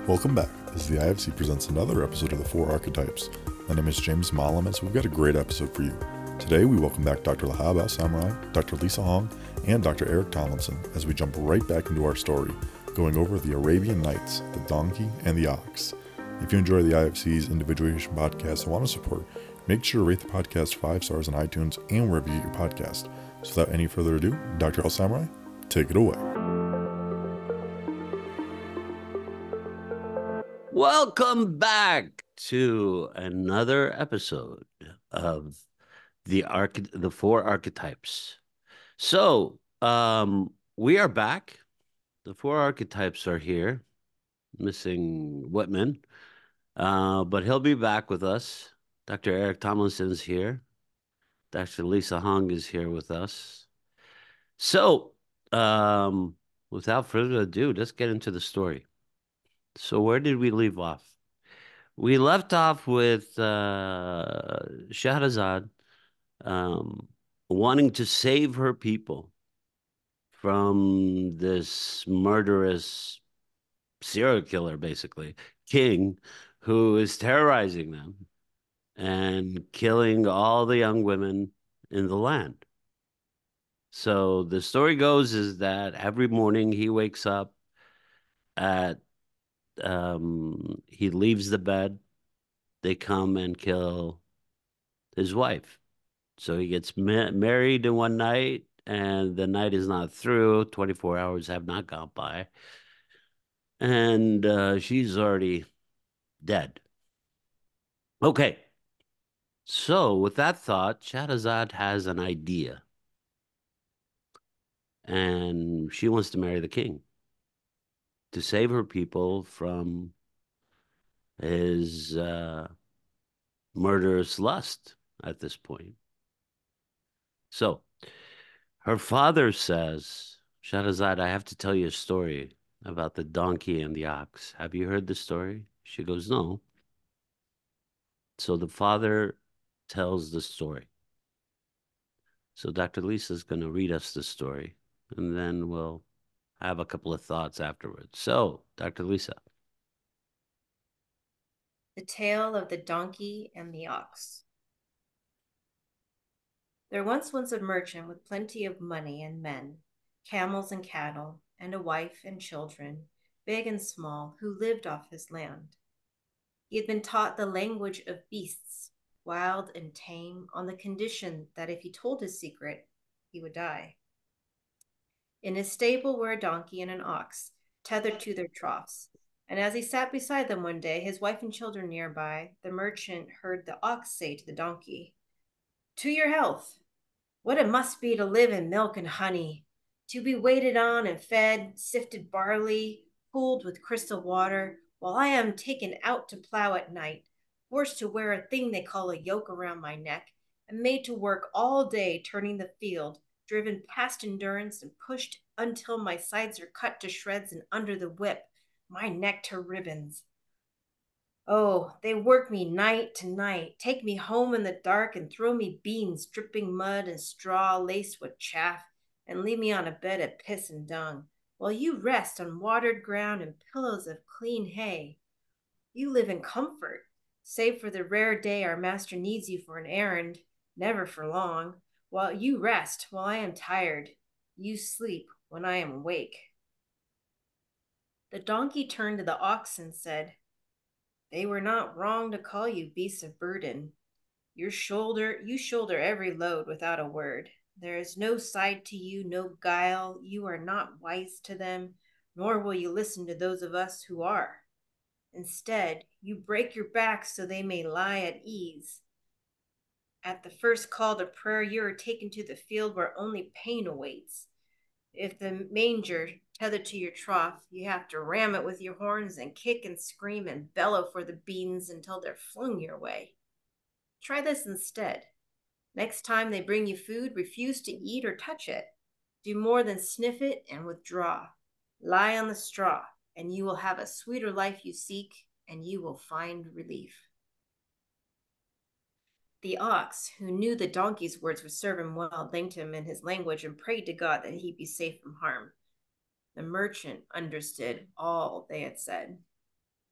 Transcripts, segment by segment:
Welcome back, as the IFC presents another episode of the Four Archetypes. My name is James Malamas. We've got a great episode for you. Today we welcome back Dr. Lahab Al-Samurai, Dr. Lisa Hong, and Dr. Eric Tomlinson as we jump right back into our story, going over the Arabian Nights, the donkey, and the ox. If you enjoy the IFC's individuation podcast and want to support, make sure to rate the podcast 5 stars on iTunes and wherever you get your podcast. So without any further ado, Dr. Al-Samurai, take it away. Welcome back to another episode of the Four Archetypes. So, we are back. The Four Archetypes are here, missing Whitman, but he'll be back with us. Dr. Eric Tomlinson's here. Dr. Lisa Hong is here with us. So, without further ado, let's get into the story. So where did we leave off? We left off with Shahrazad wanting to save her people from this murderous serial killer, basically, king, who is terrorizing them and killing all the young women in the land. So the story goes is that every morning he wakes up at he leaves the bed, they come and kill his wife. So he gets married in one night, and the night is not through. 24 hours have not gone by. And she's already dead. Okay. So with that thought, Shahrazad has an idea. And she wants to marry the king to save her people from his murderous lust at this point. So her father says, Shahrazad, I have to tell you a story about the donkey and the ox. Have you heard the story? She goes, no. So the father tells the story. So Dr. Lisa is going to read us the story, and then we'll have a couple of thoughts afterwards. So, Dr. Lisa. The Tale of the Donkey and the Ox. There once was a merchant with plenty of money and men, camels and cattle, and a wife and children, big and small, who lived off his land. He had been taught the language of beasts, wild and tame, on the condition that if he told his secret, he would die. In his stable were a donkey and an ox, tethered to their troughs. And as he sat beside them one day, his wife and children nearby, the merchant heard the ox say to the donkey, "To your health! What it must be to live in milk and honey, to be waited on and fed, sifted barley, cooled with crystal water, while I am taken out to plow at night, forced to wear a thing they call a yoke around my neck, and made to work all day turning the field, driven past endurance and pushed until my sides are cut to shreds, and under the whip, my neck to ribbons. Oh, they work me night to night, take me home in the dark and throw me beans, dripping mud and straw laced with chaff, and leave me on a bed of piss and dung, while you rest on watered ground and pillows of clean hay. You live in comfort, save for the rare day our master needs you for an errand, never for long, while you rest while I am tired. You sleep when I am awake." The donkey turned to the ox and said, "They were not wrong to call you beasts of burden. You shoulder every load without a word. There is no side to you, no guile. You are not wise to them, nor will you listen to those of us who are. Instead, you break your backs so they may lie at ease. At the first call to prayer, you are taken to the field where only pain awaits. If the manger tethered to your trough, you have to ram it with your horns and kick and scream and bellow for the beans until they're flung your way. Try this instead. Next time they bring you food, refuse to eat or touch it. Do more than sniff it and withdraw. Lie on the straw, and you will have a sweeter life you seek, and you will find relief." The ox, who knew the donkey's words would serve him well, thanked him in his language and prayed to God that he be safe from harm. The merchant understood all they had said.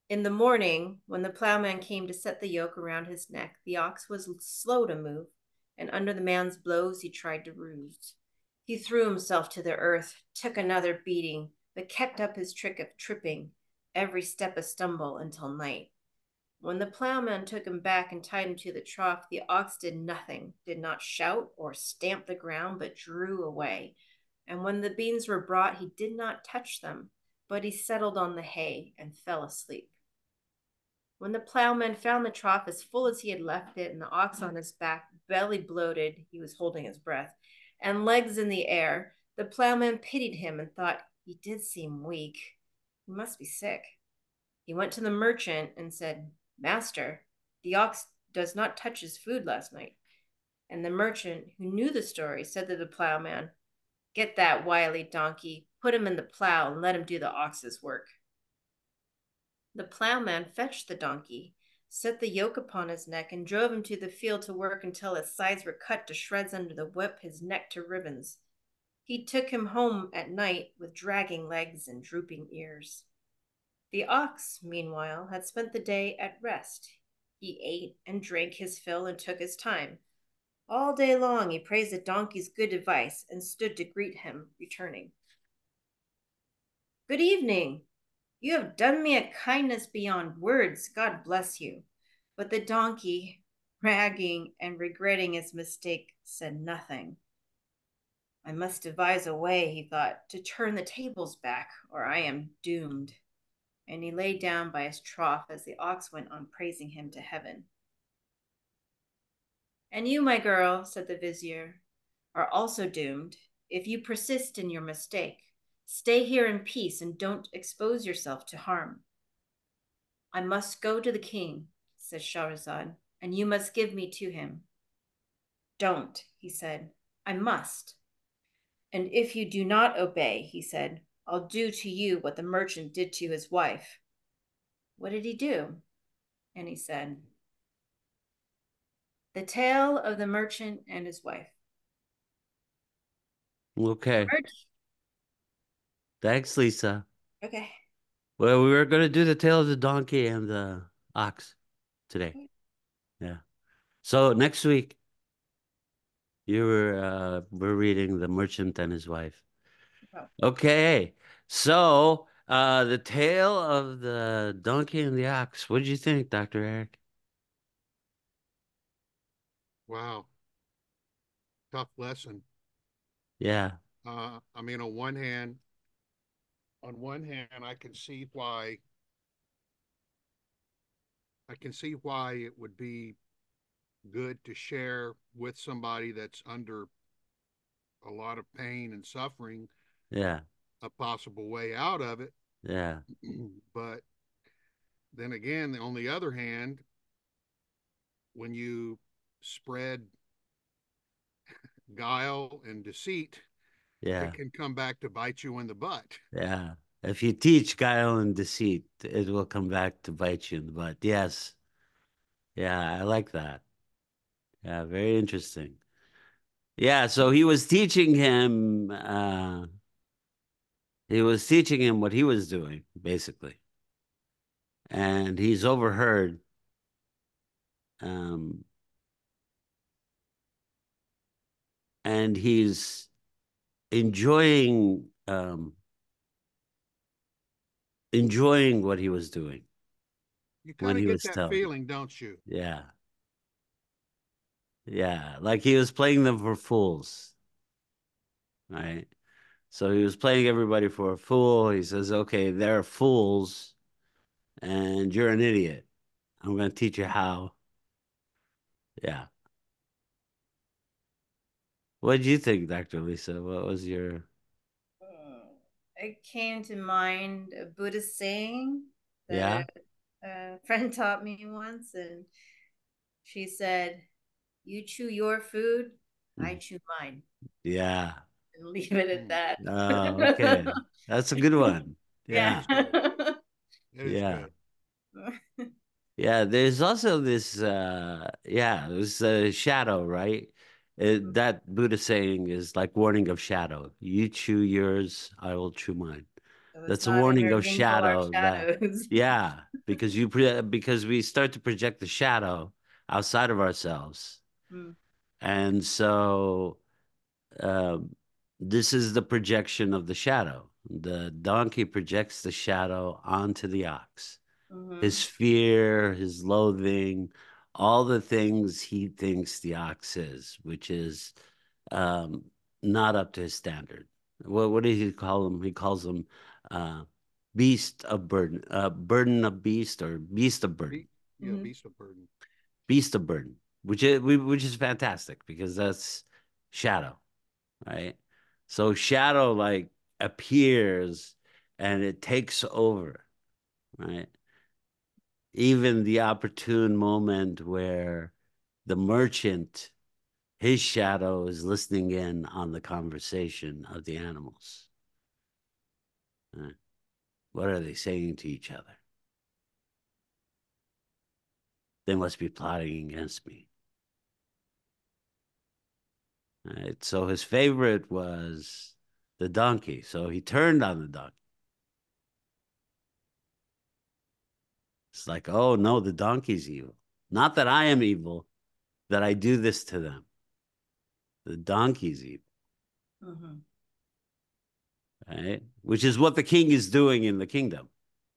In the morning, when the plowman came to set the yoke around his neck, the ox was slow to move, and under the man's blows he tried to ruse. He threw himself to the earth, took another beating, but kept up his trick of tripping, every step a stumble until night. When the plowman took him back and tied him to the trough, the ox did nothing, did not shout or stamp the ground, but drew away. And when the beans were brought, he did not touch them, but he settled on the hay and fell asleep. When the plowman found the trough as full as he had left it, and the ox on his back, belly bloated, he was holding his breath, and legs in the air, the plowman pitied him and thought, he did seem weak. He must be sick. He went to the merchant and said, Master, the ox does not touch his food last night. And the merchant, who knew the story, said to the plowman, Get that wily donkey, put him in the plow, and let him do the ox's work. The plowman fetched the donkey, set the yoke upon his neck, and drove him to the field to work until his sides were cut to shreds under the whip, his neck to ribbons. He took him home at night with dragging legs and drooping ears. The ox, meanwhile, had spent the day at rest. He ate and drank his fill and took his time. All day long he praised the donkey's good advice and stood to greet him, returning. Good evening. You have done me a kindness beyond words. God bless you. But the donkey, bragging and regretting his mistake, said nothing. I must devise a way, he thought, to turn the tables back, or I am doomed. And he lay down by his trough as the ox went on praising him to heaven. And you, my girl, said the vizier, are also doomed if you persist in your mistake. Stay here in peace and don't expose yourself to harm. I must go to the king, said Shahrazad, and you must give me to him. Don't, he said. I must. And if you do not obey, he said, I'll do to you what the merchant did to his wife. What did he do? And he said, The Tale of the Merchant and His Wife. Okay. Thanks, Lisa. Okay. Well, we were going to do the tale of the donkey and the ox today. Yeah. So next week, we're reading The Merchant and His Wife. Oh. Okay. So the tale of the donkey and the ox. What did you think, Dr. Eric? Wow. Tough lesson. Yeah. I mean, on one hand, I can see why it would be good to share with somebody that's under a lot of pain and suffering Yeah. a possible way out of it. Yeah. But then again, on the other hand, when you spread guile and deceit, Yeah. it can come back to bite you in the butt. Yeah. If you teach guile and deceit, it will come back to bite you in the butt. Yes. Yeah, I like that. Yeah, very interesting. Yeah, so he was teaching him what he was doing, basically. And he's overheard and he's enjoying what he was doing. You kind when of he get was that telling. feeling, don't you? Yeah. Yeah, like he was playing them for fools, right? So he was playing everybody for a fool. He says, okay, they're fools and you're an idiot. I'm going to teach you how. Yeah. What did you think, Dr. Lisa? What was your... It came to mind a Buddhist saying Yeah? that a friend taught me once, and she said, You chew your food, I chew mine. Yeah. And leave it at that. Oh, okay. That's a good one. Yeah. It is Yeah. good. Yeah, there's also this it was a shadow, right? That Buddha saying is like warning of shadow. You chew yours, I will chew mine. So it's That's a not warning of intermingle our shadow that, shadows. yeah, because because we start to project the shadow outside of ourselves. Mm. And so this is the projection of the shadow. The donkey projects the shadow onto the ox. His fear, his loathing, all the things he thinks the ox is, which is not up to his standard. What did he call him? He calls him beast of burden, burden of beast, or beast of burden. Yeah, beast of burden. Beast of burden, which is fantastic, because that's shadow, right? So shadow like appears and it takes over, right? Even the opportune moment where the merchant, his shadow, is listening in on the conversation of the animals. Right? What are they saying to each other? They must be plotting against me. Right? So his favorite was the donkey. So he turned on the donkey. It's like, oh no, the donkey's evil. Not that I am evil, that I do this to them. The donkey's evil. Right? Which is what the king is doing in the kingdom.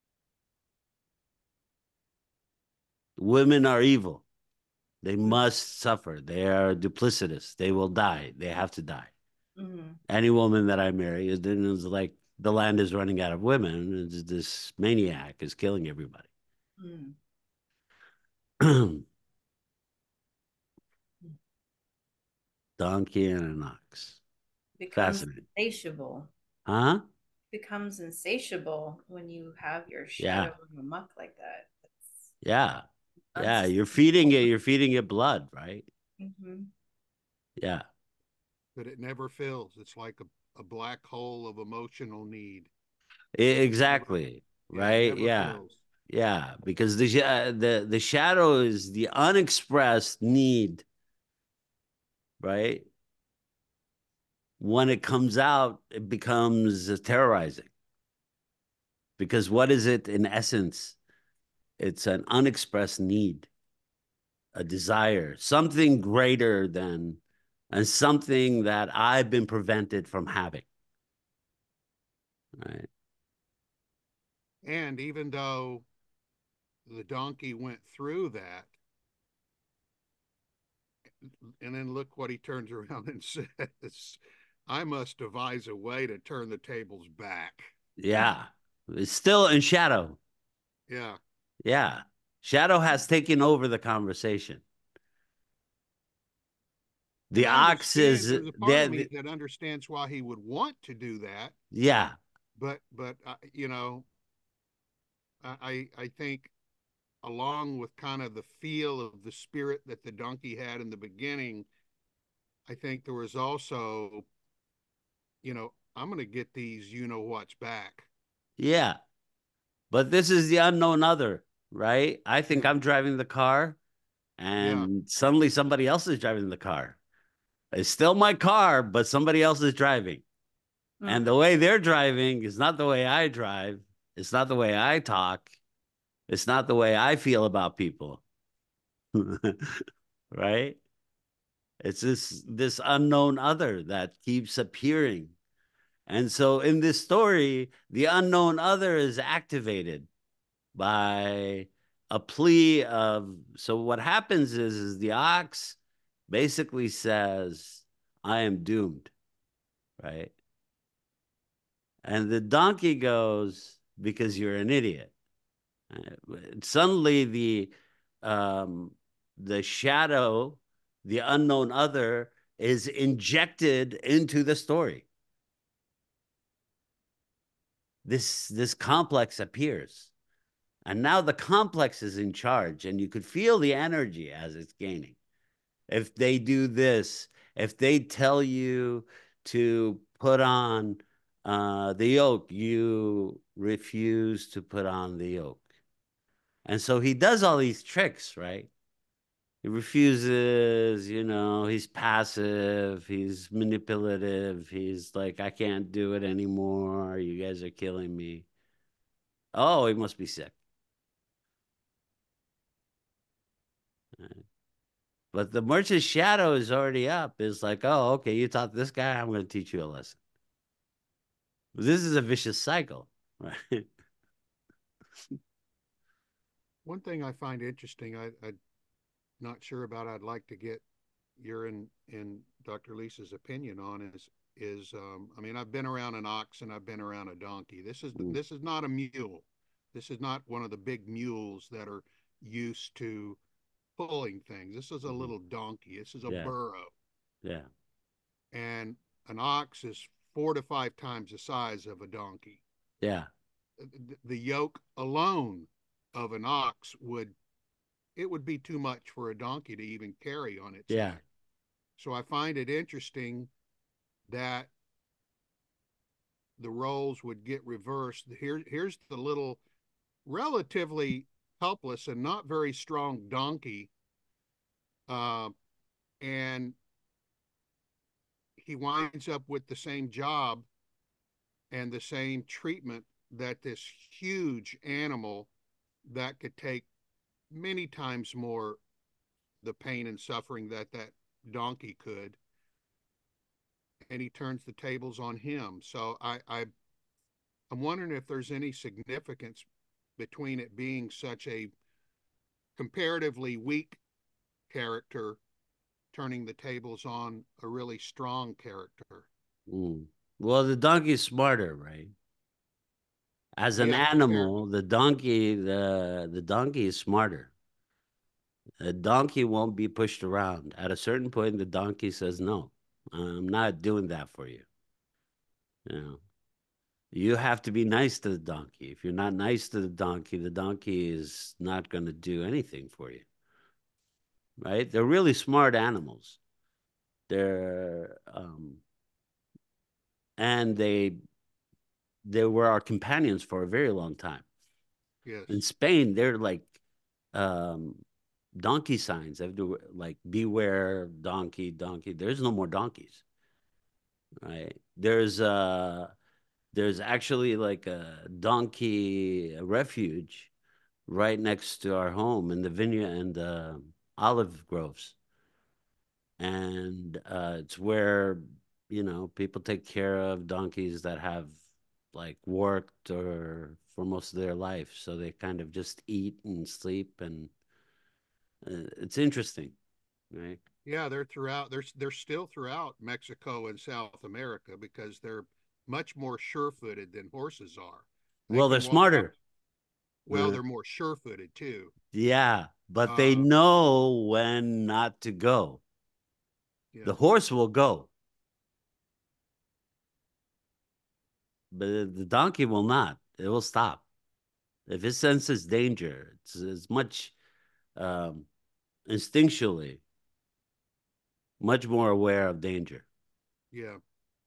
Women are evil. They must suffer. They are duplicitous. They will die. They have to die. Any woman that I marry is like the land is running out of women. This maniac is killing everybody. Donkey and an ox. Becomes Fascinating. insatiable. Huh? Becomes insatiable when you have your Yeah. shadow run amok like that. Yeah. Yeah. You're feeding it. You're feeding it blood, right? Yeah. But it never fills. It's like a black hole of emotional need. Exactly. Right. Never Yeah. fills. Yeah. Because the shadow is the unexpressed need, right? When it comes out, it becomes terrorizing. Because what is it in essence? It's an unexpressed need, a desire, something greater than, and something that I've been prevented from having. Right. And even though the donkey went through that, and then look what he turns around and says, I must devise a way to turn the tables back. Yeah. It's still in shadow. Yeah. Yeah. Shadow has taken over the conversation. The ox is there's a part of me that understands why he would want to do that. Yeah. But you know, I think along with kind of the feel of the spirit that the donkey had in the beginning, I think there was also, you know, I'm going to get these you know what's back. Yeah. But this is the unknown other, right? I think I'm driving the car and suddenly somebody else is driving the car. It's still my car, but somebody else is driving. And the way they're driving is not the way I drive. It's not the way I talk. It's not the way I feel about people. Right? It's this unknown other that keeps appearing. And so in this story, the unknown other is activated by a plea of, so what happens is the ox basically says, I am doomed, right? And the donkey goes, because you're an idiot. Suddenly the shadow, the unknown other, is injected into the story. This complex appears. And now the complex is in charge, and you could feel the energy as it's gaining. If they do this, if they tell you to put on the yoke, you refuse to put on the yoke. And so he does all these tricks, right? He refuses, he's passive, he's manipulative, he's like, I can't do it anymore. You guys are killing me. Oh, he must be sick. Right. But the merchant's shadow is already up. It's like, oh, okay, you taught this guy, I'm going to teach you a lesson. This is a vicious cycle, right? One thing I find interesting, I'm not sure about. I'd like to get your and Dr. Lisa's opinion on I mean, I've been around an ox and I've been around a donkey. Mm, This is not a mule. This is not one of the big mules that are used to pulling things. This is a mhm. little donkey. This is a Yeah, burro. yeah, And an ox is 4 to 5 times the size of a donkey. yeah, The yoke alone of an ox would be too much for a donkey to even carry on its yeah, back. So I find it interesting that the roles would get reversed. Here's the little, relatively helpless and not very strong donkey, uh, and he winds up with the same job and the same treatment that this huge animal that could take many times more the pain and suffering that donkey could, and he turns the tables on him. So I'm wondering if there's any significance between it being such a comparatively weak character turning the tables on a really strong character. mm. Well, the donkey's smarter, right? As an Yeah, animal, the donkey is smarter. A donkey won't be pushed around. At a certain point, the donkey says, "No, I'm not doing that for you." You know, you have to be nice to the donkey. If you're not nice to the donkey is not going to do anything for you, right? They're really smart animals. They're and they were our companions for a very long time. yes, In Spain, they're like um, donkey signs. They have to like beware donkey, donkey. There's no more donkeys, right? There's actually like a donkey refuge right next to our home in the vineyard and the olive groves, and it's where people take care of donkeys that have like worked or for most of their life, so they kind of just eat and sleep, and it's interesting, right? yeah, they're still throughout Mexico and South America because they're much more sure-footed than horses are. They Well, they're can walk up. smarter. Well, uh, they're more sure-footed too. yeah, but they Uh, know when not to go. yeah, The horse will go, but the donkey will not. It will stop if it senses danger. It's as much um, instinctually much more aware of danger. yeah.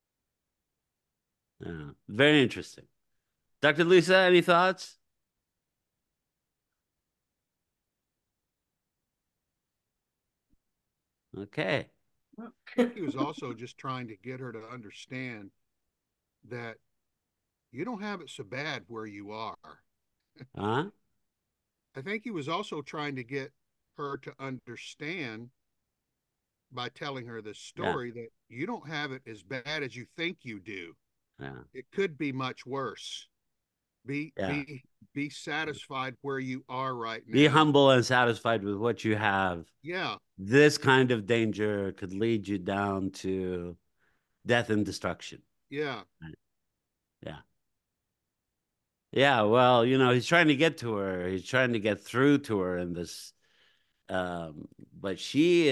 Very interesting. Dr. Lisa, any thoughts? Okay. I think he was also just trying to get her to understand that you don't have it so bad where you are. Huh? I think he was also trying to get her to understand by telling her this Yeah. story that you don't have it as bad as you think you do. Yeah. It could be much worse. Be Yeah. be be satisfied where you are right Be now. humble and satisfied with what you have. Yeah, This kind of danger could lead you down to death and destruction. yeah, Right? Yeah. Yeah. Well, he's trying to get to her. He's trying to get through to her in this. But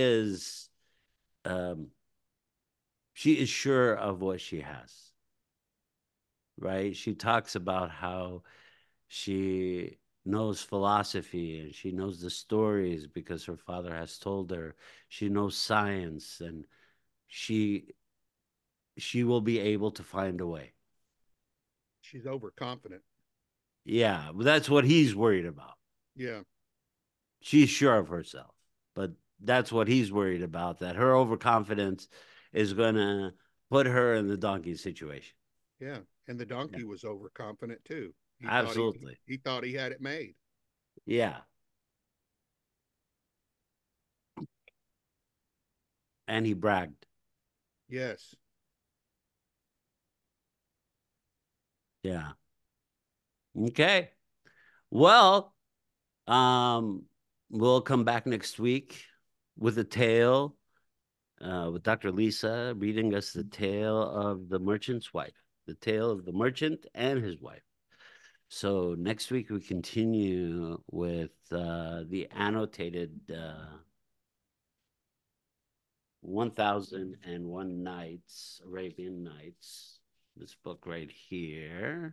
um, she is sure of what she has, right? She talks about how she knows philosophy and she knows the stories because her father has told her. She knows science, and she she will be able to find a way. she's overconfident. Yeah, but that's what he's worried about. Yeah, She's sure of herself, but that's what he's worried about, that her overconfidence is going to put her in the donkey situation. Yeah. And the donkey was overconfident too. Absolutely. He thought he had it made. Yeah. And he bragged. Yes. Yeah. Okay. Well, we'll come back next week with a tale, with Dr. Lisa reading us the tale of the merchant's wife, the tale of the merchant and his wife. So next week we continue with the annotated 1001 Nights, Arabian Nights, this book right here.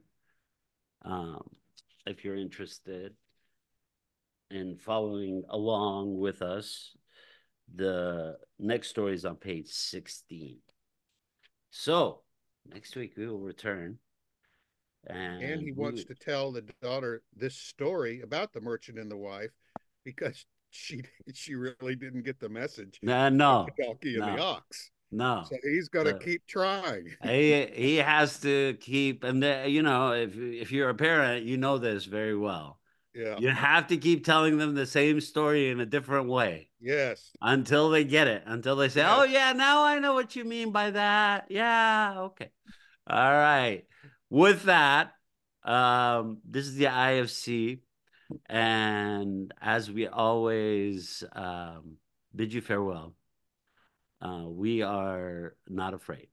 If you're interested in following along with us, the next story is on page 16. So next week we will return. And he wants to tell the daughter this story about the merchant and the wife because she really didn't get the message. No, the donkey and the ox. No. So he's got to keep trying. he has to keep, and you know, if you're a parent, you know this very well. Yeah. You have to keep telling them the same story in a different way. Yes. Until they get it. Until they say, yes. Oh yeah, now I know what you mean by that. Yeah, okay. All right. With that, this is the IFC, and as we always bid you farewell, we are not afraid.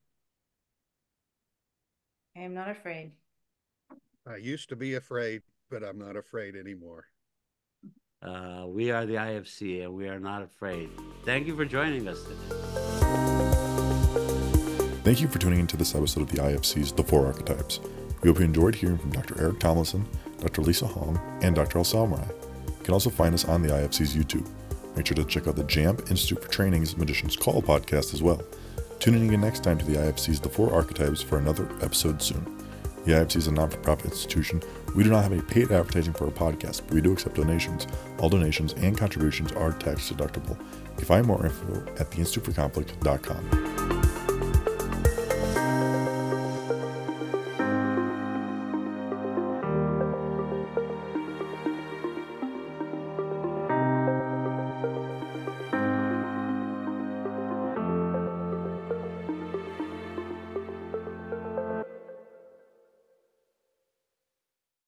I am not afraid. I used to be afraid, but I'm not afraid anymore. We are the IFC, and we are not afraid. Thank you for joining us today. Thank you for tuning into this episode of the IFC's The Four Archetypes. We hope you enjoyed hearing from Dr. Eric Tomlinson, Dr. Lisa Hong, and Dr. El Salmurai. You can also find us on the IFC's YouTube. Make sure to check out the JAMP Institute for Training's Magician's Call podcast as well. Tune in again next time to the IFC's The Four Archetypes for another episode soon. The IFC is a non-for-profit institution. We do not have any paid advertising for our podcast, but we do accept donations. All donations and contributions are tax deductible. You can find more info at theinstituteforconflict.com.